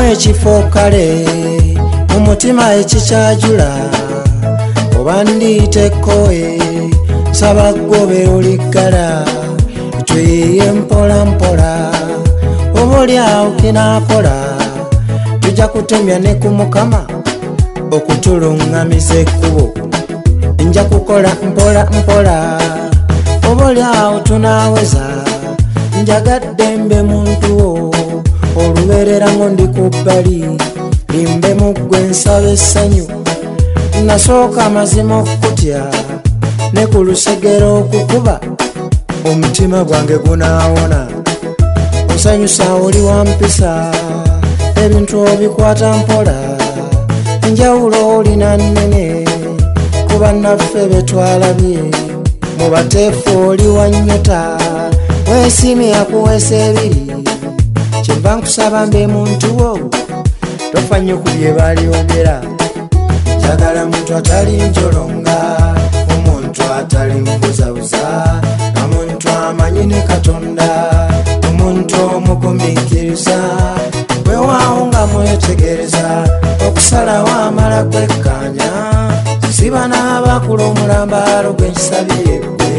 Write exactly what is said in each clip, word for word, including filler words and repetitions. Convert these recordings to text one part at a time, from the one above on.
ekifo kale umutima ekikyajula oba ndiitekoe nsaba ggobe oligala tuyiye mpola mpola oba olyawo kinaakola tujja kutemya ne ku mukama okutuluŋŋamiza ekkubo nja kukola mpola mpola oba olyawo tunaaweza njagadde mbe muntu wo olubeerera ngo ndi ku bbali limbe muggwe nsaba essanyu nasooka mazima okutya ne ku lusegero okukuba omutima gwange gunaawona osanyusa oli wampisa ebintu obikwata mpola enjawulo olina nnene ku bannaffe betwalabye mu bateefu oli wannyota weesiimye akuweesa ebiri kyenva nkusaba mbe muntu wo tofa nnyo ku bye balyogera njagala muntu atali njolonga omuntu atali mbuzabuza omuntu amanyi ne Katonda omuntu omugumiikiriza weewaawo nga mwetegereza okusalawo amala kwekkaanya siba n'abakula omulambaalo gwenkisabye gwe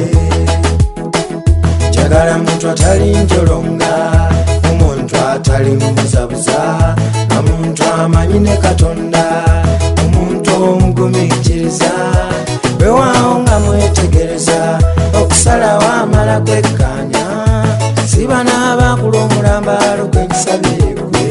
njagala muntu atali njolonga omuntu atali mbuzabuza omuntu amanyi ne Katonda omuntu omugumiikiriza weewaawo nga mwetegereza okusalawo amala kwekkaanya siba n'abakula omulambaalo gwenkisabye gwe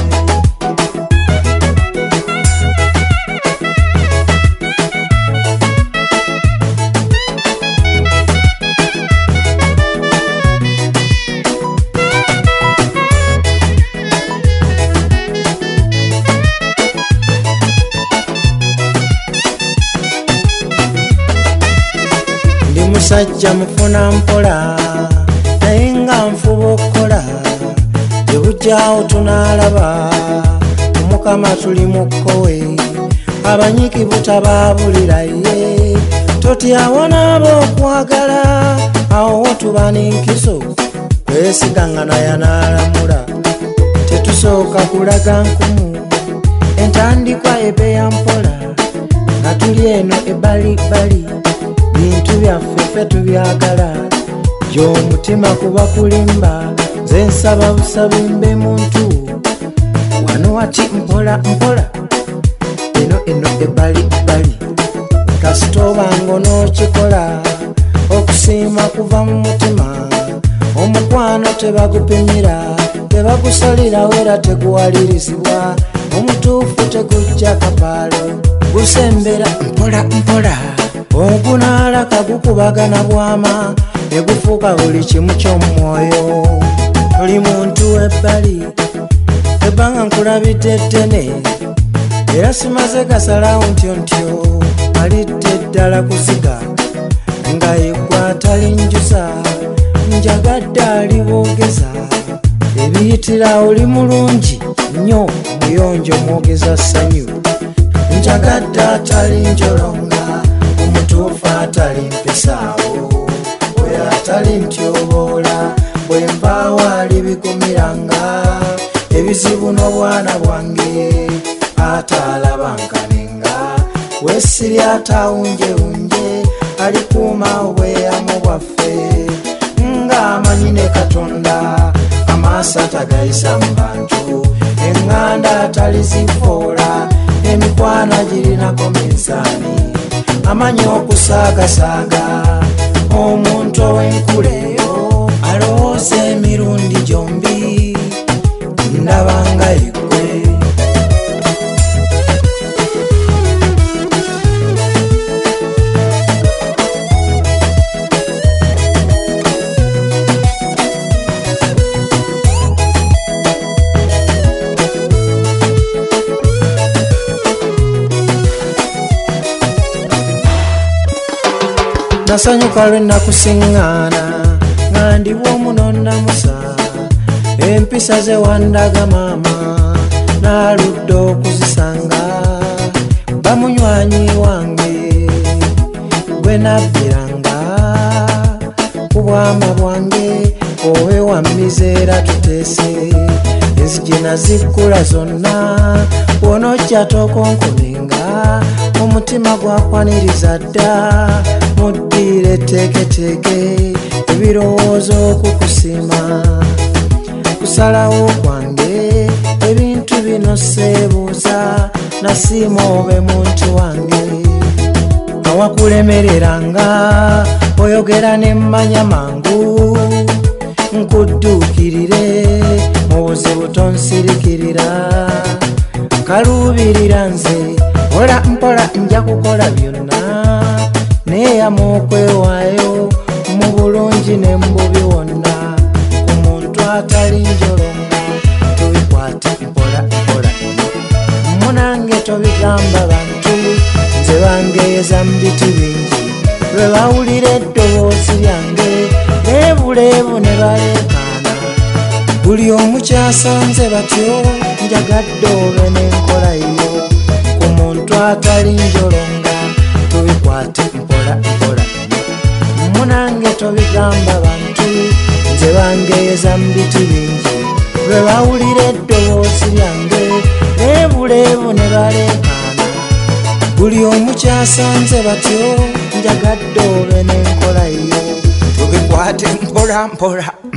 musajja mufuna mpola naye nga nfuba okukola tebujjaawo tunaalaba omukama tuli mukkowe abanyiikivu tabaabuliraye totyawo n'aba okwagala awo tuba n'enkizo kwesiganga naye anaalamula tetusooka kulaga nkumu entandikwa ebeya mpola nga tuli eno ebbalibbali bintu byaffe ffe tubyagala gy'omutima kuba kulimba nze nsaba busabi mbe muntu wano wati mpola mpola eno eno ebbalibbali kasita obanga onookikola okusiima kuva mu mutima omukwano tebagupimira tebagusalirawo era teguwalirizibwa omutuufu tegujja kapaalo gusembera mpola mpola ogunaala kagukubagana bwama egufuuka buli kimu ky'omwoyo tuli muntu ebbali ebbanga nkulabidde ddene era simaze gasalawo ntyo ntyo alidde ddala kuziga nga yeggwa atalinjuza njagadde aliboogeza ebiyitira oli mulungi nnyo muyonjo mwogeza ssanyu njagadde atalinjolonga omutuufu atali mpisaawo oyo atali ntyoboola bwe mpaawo alibigumiranga ebizibu n'obwana bwange atalabankanenga wesiri atawunjewunje alikuuma obweyamo bwaffe ng'amanyi ne Katonda amaaso atagayisa mu bantu eŋŋanda atalizivoola emikwano girinako minsaani amanyi okusaagasaaga omuntu ow'enkuleyo alowooza emirundi gyombi ndabanga yeggwe nasanyuka lwe nakusiŋŋaana nga ndi bw'omunonnamusa empisa ze wandaga maama n'aludde okuzisanga bamunywanyi wange gwe nabbiranga ku bwama bwange owe wa mizeera tuteese enzigi nazikula zonna wonojja tokonkolenga omutima gwakwaniriza dda muddire teeketeke ebirowoozo okukusima kusalawo kwange ebintu bino seebuuza nasiima obe muntu wange awakulemereranga oyogera nemmanya mangu nkudduukirire mu buzibu tonsirikirira kalubirira nze ola mpola nja kukola byonna neeyamu okwewaayo mu bulungi ne mu bubi wonna ku muntu atali njolonga tubikwate mpola mpola munange tobigamba bantu nze bangeeza mu biti bingi lwe bawulira eddoboozi lyange leebuleebu ne baleekaana buli omu kyasanze batyo njagadde obe n'enkola yo ku muntu atali njolonga tubikwate mpola mpola munange tobigamba bantu nze bangeeza mu biti bingi lwe bawulira eddoboozi lyange leebuleebu ne baleekaana buli omu kyasanze batyo njagadde obe n'enkola yo tubikwate mpola mpola